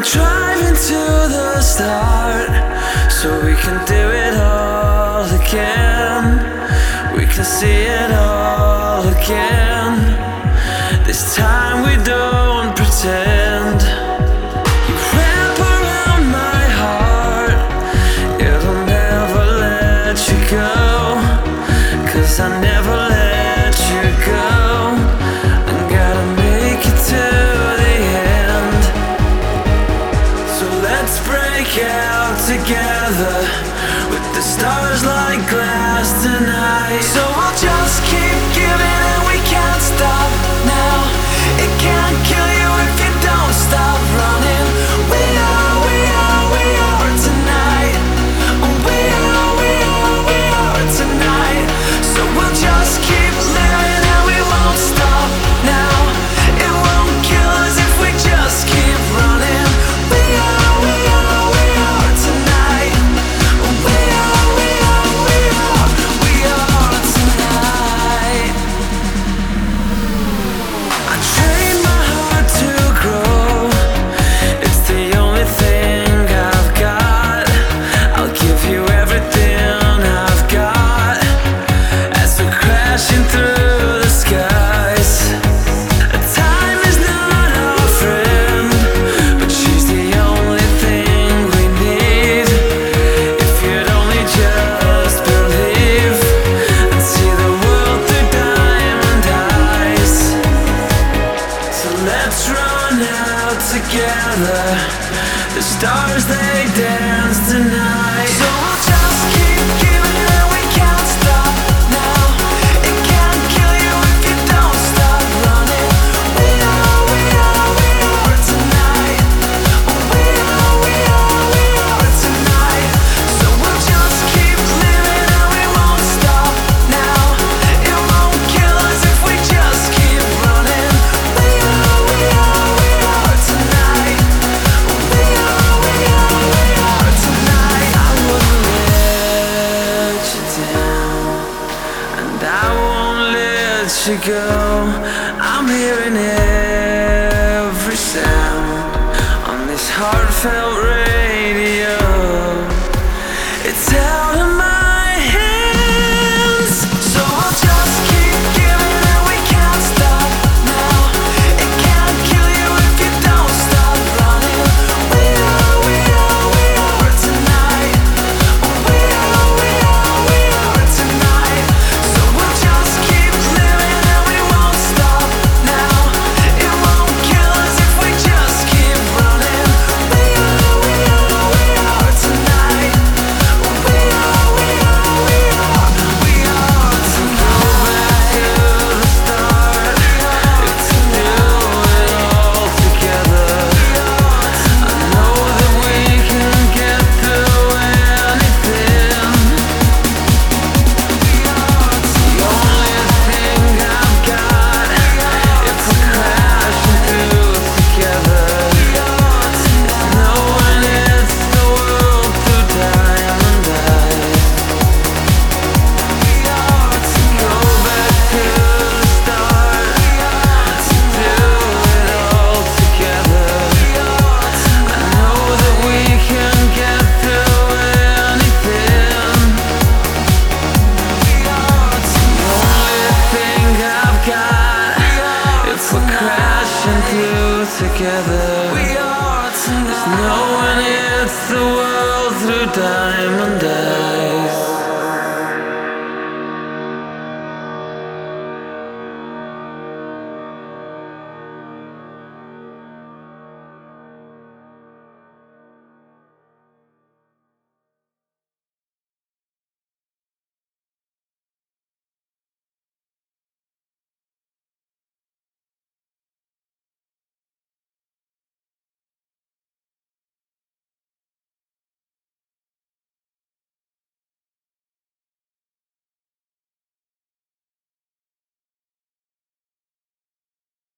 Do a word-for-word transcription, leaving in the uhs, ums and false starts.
driving to the start, so we can do it all again. We can see it all again. This time we don't pretend. You wrap around my heart, it'll never let you go, 'cause I never let you go. I gotta make it to the end. So let's break out together, with the stars like glass tonight. So we'll just keep giving and we can't stop now. It can't kill you if you don't stop running. We are, we are, we are tonight. We are, we are, we are tonight. So we'll just keep living and we won't stop now. It won't kill us if we just keep running. We are, we are, we are tonight. We are, we are, we are, we are tonight. I train my heart to grow. It's the only thing I've got. I'll give you everything I've got as we're crashing through the skies. Time is not our friend, but she's the only thing we need. If you'd only just believe and see the world through diamond eyes. So let's run out together. The stars, they dance tonight. So we'll just keep giving and we can't stop now. It can't kill you if you don't stop running. We are, we are, we are tonight. We are, we are, we are tonight. So we'll just keep living and we won't stop now. It won't kill us if we just keep running. We are, we are, we are tonight. We are, we are, we are tonight. I wouldn't let you down, and I won't let you go. I'm hearing every sound on this heartfelt radio. It's out of my hands. So I'll just keep giving and we can't stop now. It can't kill you if you don't stop running. We are, we are, we are tonight. We are, we are, we are tonight. So we'll just keep living and we won't stop now. It won't kill us if we just keep running. We are, we are, we are tonight. We are, we are, we are, we are tonight. Go back to the start. It's to do it all together. I know that we can get through anything. The only thing I've got, if we're crashing through together, is knowing it's the world through diamond eyes. Go back to the start, to do it all together. I know that we can get through anything. The only thing I've got, if we're crashing through together, is knowing it's the world through diamond eyes.